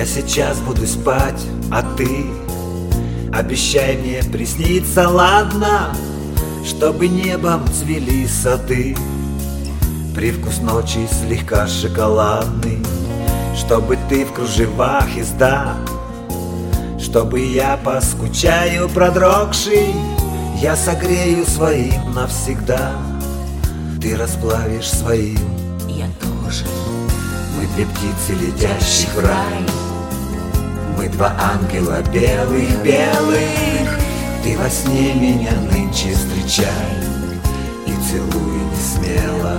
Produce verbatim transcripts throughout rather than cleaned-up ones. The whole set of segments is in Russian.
Я сейчас буду спать, а ты обещай мне присниться, ладно? Чтобы небом цвели сады, привкус ночи слегка шоколадный, чтобы ты в кружевах езда, чтобы я поскучаю продрогший, я согрею своим навсегда, ты расплавишь своим, я тоже. Мы две птицы, летящих в рай, мы два ангела белых-белых. Ты во сне меня нынче встречай и целуй не смело.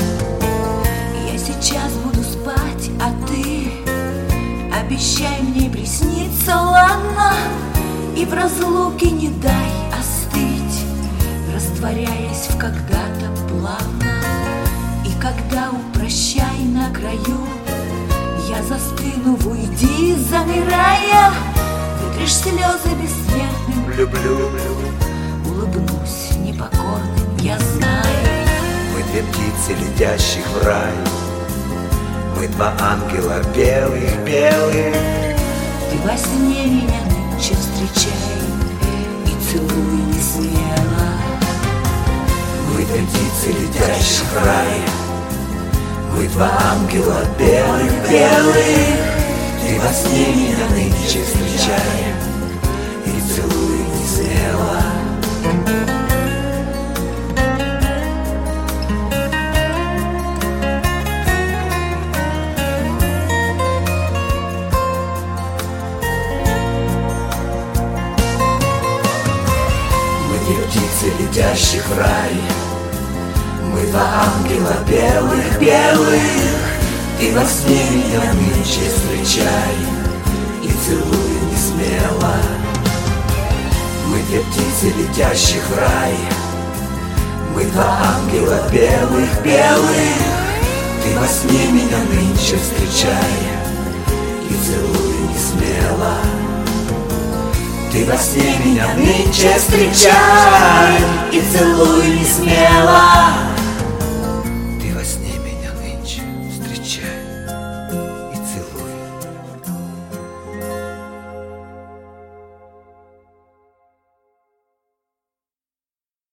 Я сейчас буду спать, а ты обещай мне присниться, ладно? И в разлуке не дай остыть, растворяясь в когда-то плавно. И когда у прощай на краю я застыну в уйди, замирая, вытришь слезы бессмертным. Люблю, улыбнусь непокорным, я знаю. Мы две птицы, летящих в рай, мы два ангела белых-белых. Ты во сне меня нынче встречай и целуй не смело. Мы две птицы, летящих в рай, мы два ангела белых-белых. Ты во сне меня нынче встречай и целуй не смело. Мы две птицы, летящих в рай, мы два ангела белых-белых. Ты во сне меня нынче встречай и целуй не смело. Мы две птицы, летящих в рай, мы два ангела белых-белых. Ты во сне меня нынче встречай и целуй не смело. Ты во сне меня нынче встречай и целуй не смело.